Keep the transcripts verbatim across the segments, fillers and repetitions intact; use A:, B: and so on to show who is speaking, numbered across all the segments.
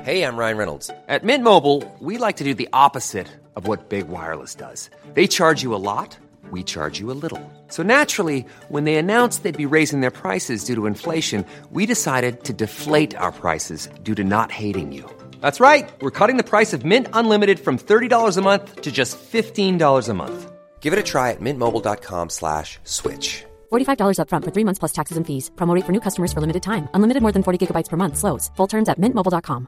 A: Hey, I'm Ryan Reynolds. At Mint Mobile, we like to do the opposite of what Big Wireless does. They charge you a lot, we charge you a little. So naturally, when they announced they'd be raising their prices due to inflation, we decided to deflate our prices due to not hating you. That's right. We're cutting the price of Mint Unlimited from thirty dollars a month to just fifteen dollars a month. Give it a try at mintmobile.com slash switch.
B: forty-five dollars up front for three months plus taxes and fees. Promo rate for new customers for limited time. Unlimited more than forty gigabytes per month. Slows full terms at mint mobile dot com.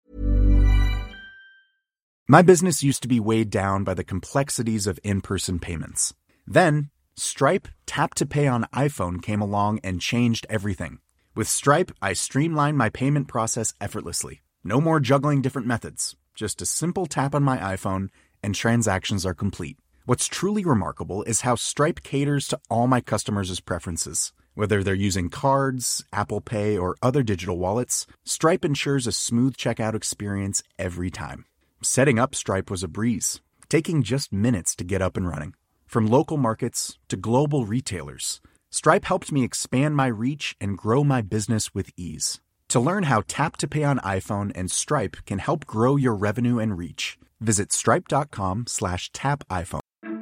C: My business used to be weighed down by the complexities of in-person payments. Then, Stripe Tap to Pay on iPhone came along and changed everything. With Stripe, I streamlined my payment process effortlessly. No more juggling different methods. Just a simple tap on my iPhone and transactions are complete. What's truly remarkable is how Stripe caters to all my customers' preferences. Whether they're using cards, Apple Pay, or other digital wallets, Stripe ensures a smooth checkout experience every time. Setting up Stripe was a breeze, taking just minutes to get up and running. From local markets to global retailers, Stripe helped me expand my reach and grow my business with ease. To learn how Tap to Pay on iPhone and Stripe can help grow your revenue and reach, visit stripe.com slash tap iPhone.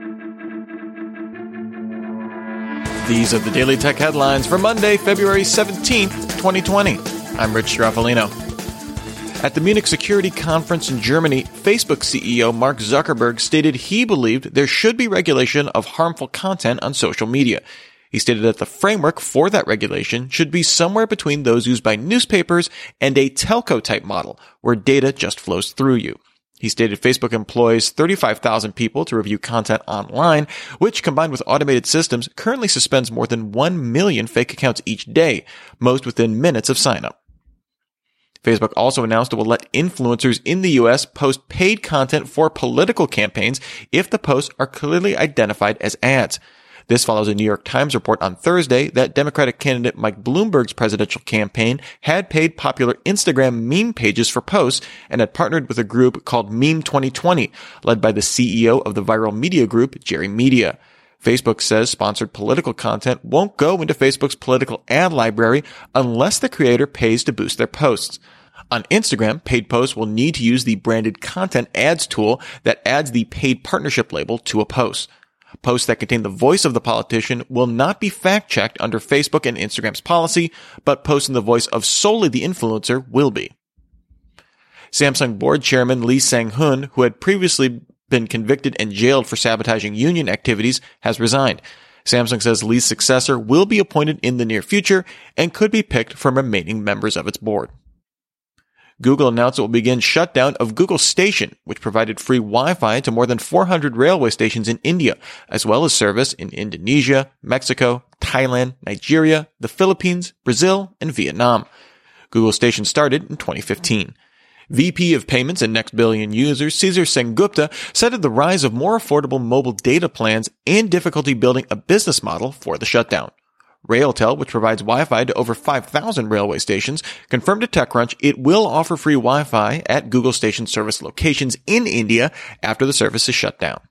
D: These are the Daily Tech headlines for Monday, February seventeenth, twenty twenty. I'm Rich Straffolino. At the Munich Security Conference in Germany, Facebook C E O Mark Zuckerberg stated he believed there should be regulation of harmful content on social media. He stated that the framework for that regulation should be somewhere between those used by newspapers and a telco-type model, where data just flows through you. He stated Facebook employs thirty-five thousand people to review content online, which, combined with automated systems, currently suspends more than one million fake accounts each day, most within minutes of sign-up. Facebook also announced it will let influencers in the U S post paid content for political campaigns if the posts are clearly identified as ads. This follows a New York Times report on Thursday that Democratic candidate Mike Bloomberg's presidential campaign had paid popular Instagram meme pages for posts and had partnered with a group called Meme twenty twenty, led by the C E O of the viral media group, Jerry Media. Facebook says sponsored political content won't go into Facebook's political ad library unless the creator pays to boost their posts. On Instagram, paid posts will need to use the branded content ads tool that adds the paid partnership label to a post. Posts that contain the voice of the politician will not be fact-checked under Facebook and Instagram's policy, but posts in the voice of solely the influencer will be. Samsung board chairman Lee Sang-hoon, who had previously been convicted and jailed for sabotaging union activities, has resigned. Samsung says Lee's successor will be appointed in the near future and could be picked from remaining members of its board. Google announced it will begin shutdown of Google Station, which provided free Wi-Fi to more than four hundred railway stations in India, as well as service in Indonesia, Mexico, Thailand, Nigeria, the Philippines, Brazil, and Vietnam. Google Station started in twenty fifteen. V P of Payments and Next Billion Users, Cesar Sengupta, cited the rise of more affordable mobile data plans and difficulty building a business model for the shutdown. Railtel, which provides Wi-Fi to over five thousand railway stations, confirmed to TechCrunch it will offer free Wi-Fi at Google Station service locations in India after the service is shut down.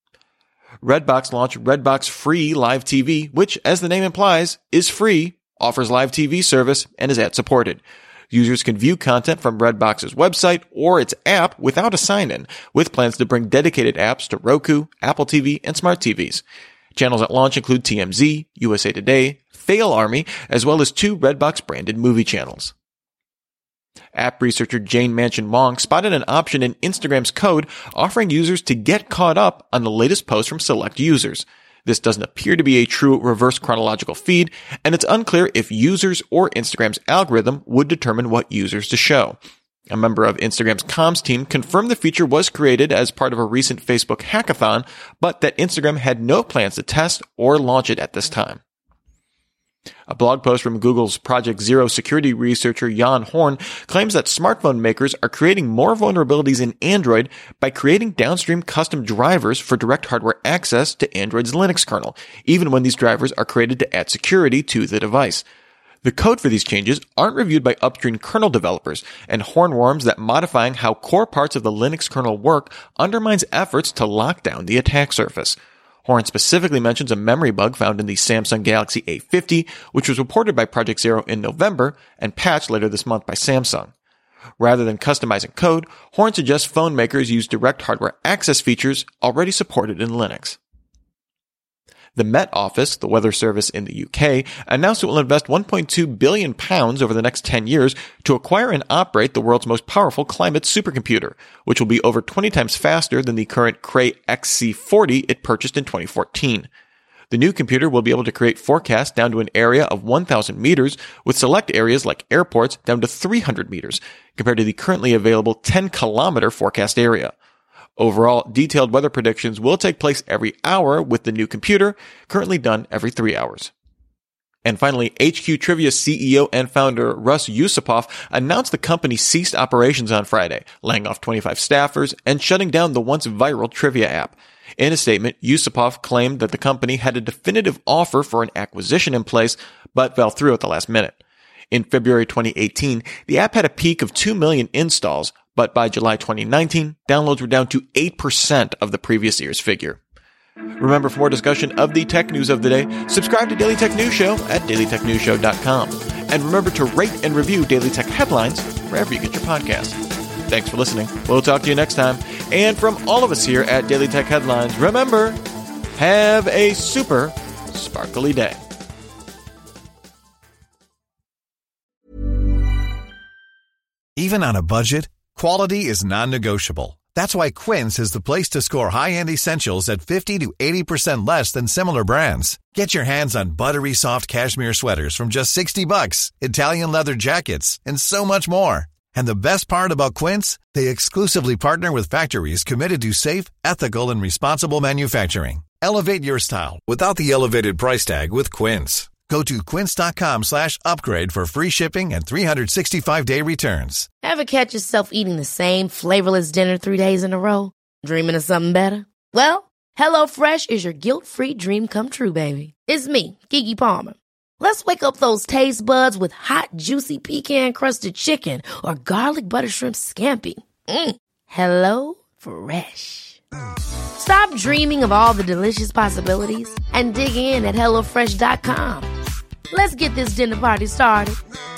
D: Redbox launched Redbox Free Live T V, which, as the name implies, is free, offers live T V service, and is ad-supported. Users can view content from Redbox's website or its app without a sign-in, with plans to bring dedicated apps to Roku, Apple T V, and smart T Vs. Channels at launch include T M Z, U S A Today, Fail Army, as well as two Redbox-branded movie channels. App researcher Jane Manchin-Wong spotted an option in Instagram's code offering users to get caught up on the latest posts from select users. This doesn't appear to be a true reverse chronological feed, and it's unclear if users or Instagram's algorithm would determine what users to show. A member of Instagram's comms team confirmed the feature was created as part of a recent Facebook hackathon, but that Instagram had no plans to test or launch it at this time. A blog post from Google's Project Zero security researcher Jan Horn claims that smartphone makers are creating more vulnerabilities in Android by creating downstream custom drivers for direct hardware access to Android's Linux kernel, even when these drivers are created to add security to the device. The code for these changes aren't reviewed by upstream kernel developers, and Horn warns that modifying how core parts of the Linux kernel work undermines efforts to lock down the attack surface. Horn specifically mentions a memory bug found in the Samsung Galaxy A fifty, which was reported by Project Zero in November and patched later this month by Samsung. Rather than customizing code, Horn suggests phone makers use direct hardware access features already supported in Linux. The Met Office, the weather service in the U K, announced it will invest one point two billion pounds over the next ten years to acquire and operate the world's most powerful climate supercomputer, which will be over twenty times faster than the current Cray X C forty it purchased in twenty fourteen. The new computer will be able to create forecasts down to an area of one thousand meters, with select areas like airports down to three hundred meters, compared to the currently available ten kilometer forecast area. Overall, detailed weather predictions will take place every hour with the new computer, currently done every three hours. And finally, H Q Trivia C E O and founder Russ Yusupov announced the company ceased operations on Friday, laying off twenty-five staffers and shutting down the once viral trivia app. In a statement, Yusupov claimed that the company had a definitive offer for an acquisition in place, but fell through at the last minute. In February twenty eighteen, the app had a peak of two million installs, but by July twenty nineteen, downloads were down to eight percent of the previous year's figure. Remember, for more discussion of the tech news of the day, subscribe to Daily Tech News Show at daily tech news show dot com. And remember to rate and review Daily Tech Headlines wherever you get your podcasts. Thanks for listening. We'll talk to you next time. And from all of us here at Daily Tech Headlines, remember, have a super sparkly day.
E: Even on a budget, quality is non-negotiable. That's why Quince is the place to score high-end essentials at fifty to eighty percent less than similar brands. Get your hands on buttery soft cashmere sweaters from just sixty bucks, Italian leather jackets, and so much more. And the best part about Quince, they exclusively partner with factories committed to safe, ethical, and responsible manufacturing. Elevate your style without the elevated price tag with Quince. Go to quince.com slash upgrade for free shipping and three sixty-five day returns.
F: Ever catch yourself eating the same flavorless dinner three days in a row? Dreaming of something better? Well, HelloFresh is your guilt-free dream come true, baby. It's me, Keke Palmer. Let's wake up those taste buds with hot, juicy pecan-crusted chicken or garlic butter shrimp scampi. Mm. Hello Fresh. Stop dreaming of all the delicious possibilities and dig in at hello fresh dot com. Let's get this dinner party started.